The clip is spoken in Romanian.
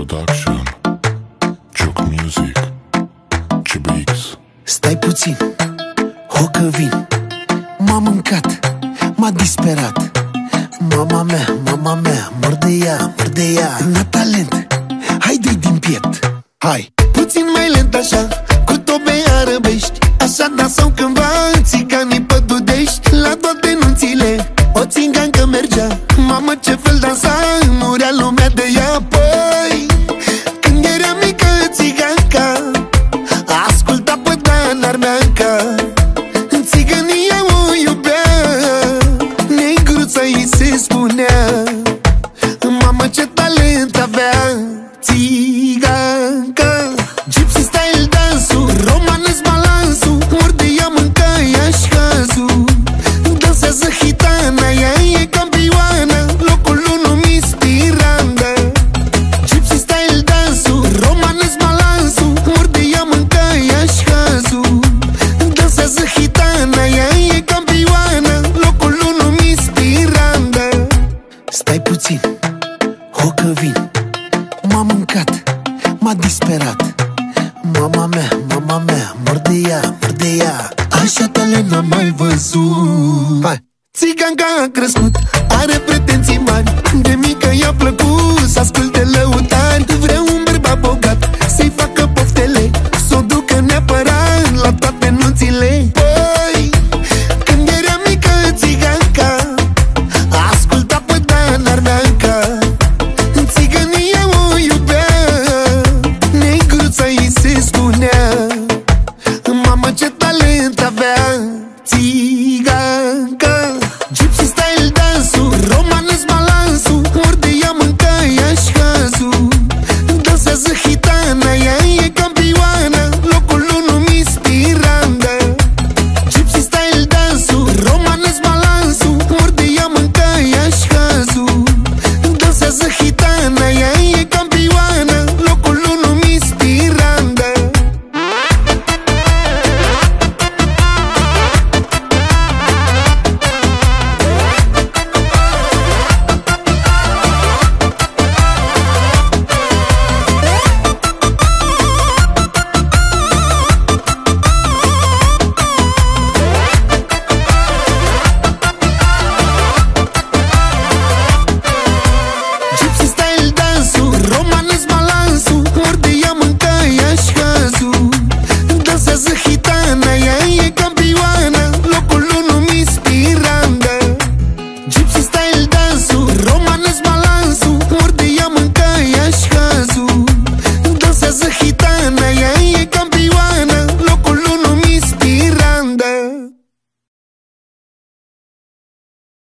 Production, Joc Music, CBX. Stai puțin, ho că vin. M-a mâncat, m-a disperat. Mama mea, mor de ea. N-a talent, haide-i din piept. Hai, puțin mai lent așa, cu tobe arăbești. Așa dansau cândva țiganii pădudești. La toate nunțile, o țigancă mergea. Mamă, ce fel dansa, murea lumea de ea. Păi, când era mică țiganca, asculta pe Dan Armeanca. În țigănie o iubea, negruța îi se spunea. Mamă, ce talent avea țiganca. Gypsy style dansul, romanesc balansul. Mor de ea, mânca-i-aș hazul. Dansează hitana, ea e campioană. Locul 1 Miss Miranda. Gypsy style dansul, romanesc balansul. Mor de ea, mânca-i-aș hazul. Dansează hitana, ea e campioană. Locul 1 Miss Miranda. Stai puțin, ho că vin. M-a mâncat, m-a disperat. Mama mea, mor de ea. Așa talent n-am mai văzut. Hai! Țiganca a crescut, are pretenții mari. De mică i-a plăcut să asculte lăutari. Vrea un bărbat bogat să-i facă poftele, s-o ducă neapărat la toate nunțile. Păi, când era mică țiganca, asculta pe Dan Armeanca. În țigănie o iubea, negruța îi se spunea. Mamă, ce talent avea țiganca. Gypsy style dansul, romanesc balansul. Mor de ea, mânca-i-aș hazul. Dansează hitana, ea e campioană. Locul 1 Miss Miranda. Gypsy style dansul, romanesc balansul. Mor de ea, mânca-i-aș hazul. Dansează hitana, ea